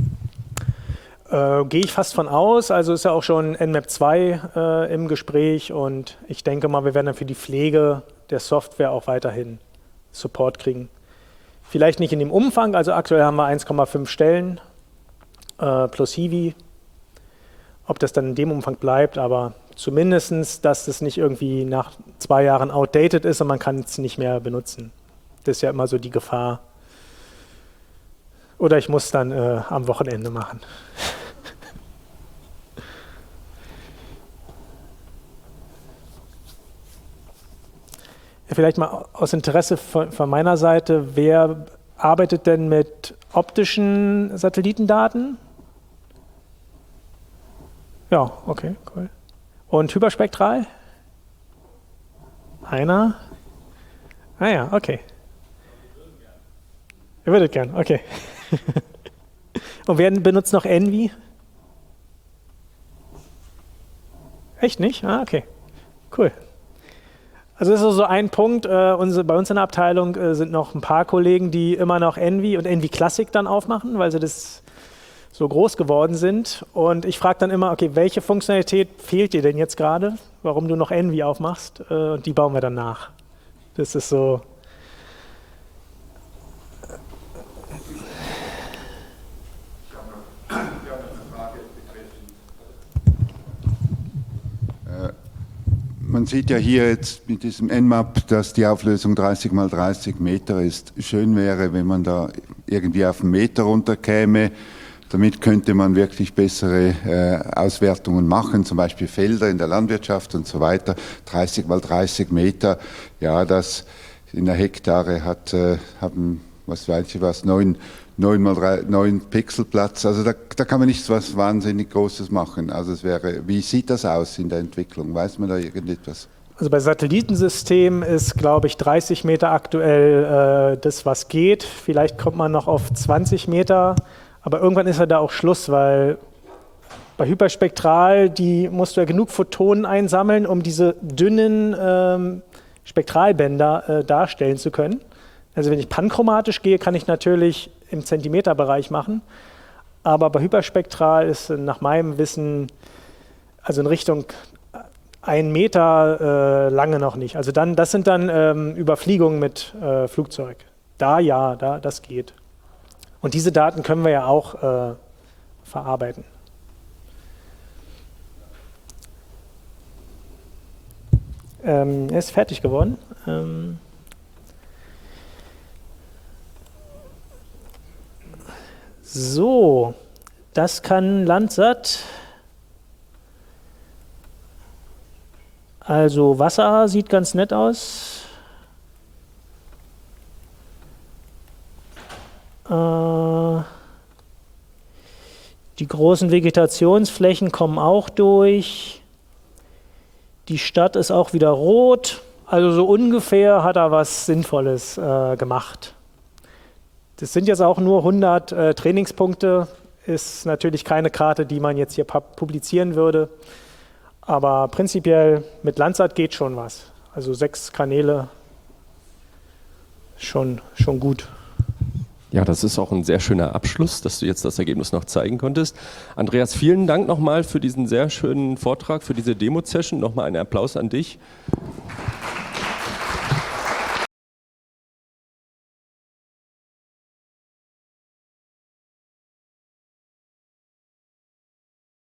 Gehe ich fast von aus. Also ist ja auch schon Nmap 2 im Gespräch und ich denke mal, wir werden dann für die Pflege der Software auch weiterhin Support kriegen. Vielleicht nicht in dem Umfang, also aktuell haben wir 1,5 Stellen plus Hiwi. Ob das dann in dem Umfang bleibt, aber zumindest, dass es nicht irgendwie nach 2 Jahren outdated ist und man kann es nicht mehr benutzen. Das ist ja immer so die Gefahr. Oder ich muss dann am Wochenende machen. Vielleicht mal aus Interesse von meiner Seite, wer arbeitet denn mit optischen Satellitendaten? Ja, okay, cool. Und hyperspektral? Einer? Ah ja, okay. Ihr würdet gern, okay. Und wer benutzt noch Envy? Echt nicht? Ah, okay. Cool. Also das ist so ein Punkt. Bei uns in der Abteilung sind noch ein paar Kollegen, die immer noch Envy und Envy Classic dann aufmachen, weil sie das so groß geworden sind. Und ich frage dann immer, okay, welche Funktionalität fehlt dir denn jetzt gerade, warum du noch Envy aufmachst? Und die bauen wir dann nach. Das ist so. Man sieht ja hier jetzt mit diesem Nmap, dass die Auflösung 30 mal 30 Meter ist. Schön wäre, wenn man da irgendwie auf einen Meter runterkäme. Damit könnte man wirklich bessere Auswertungen machen, zum Beispiel Felder in der Landwirtschaft und so weiter. 30 mal 30 Meter, ja, das in der Hektare haben, was weiß ich was, 9 Pixel Platz. Also da kann man nicht was wahnsinnig Großes machen. Also es wäre, wie sieht das aus in der Entwicklung? Weiß man da irgendetwas? Also bei Satellitensystemen ist, glaube ich, 30 Meter aktuell das, was geht. Vielleicht kommt man noch auf 20 Meter. Aber irgendwann ist ja da auch Schluss, weil bei Hyperspektral, die musst du ja genug Photonen einsammeln, um diese dünnen Spektralbänder darstellen zu können. Also wenn ich panchromatisch gehe, kann ich natürlich im Zentimeterbereich machen. Aber bei Hyperspektral ist nach meinem Wissen, also in Richtung 1 Meter lange noch nicht. Also dann, das sind dann Überfliegungen mit Flugzeug. Das geht. Und diese Daten können wir ja auch verarbeiten. Er ist fertig geworden. So, das kann Landsat. Also Wasser sieht ganz nett aus. Die großen Vegetationsflächen kommen auch durch. Die Stadt ist auch wieder rot. Also so ungefähr hat er was Sinnvolles gemacht. Das sind jetzt auch nur 100 Trainingspunkte. Ist natürlich keine Karte, die man jetzt hier publizieren würde. Aber prinzipiell mit Landsat geht schon was. Also 6 Kanäle, schon gut. Ja, das ist auch ein sehr schöner Abschluss, dass du jetzt das Ergebnis noch zeigen konntest. Andreas, vielen Dank nochmal für diesen sehr schönen Vortrag, für diese Demo-Session. Nochmal einen Applaus an dich.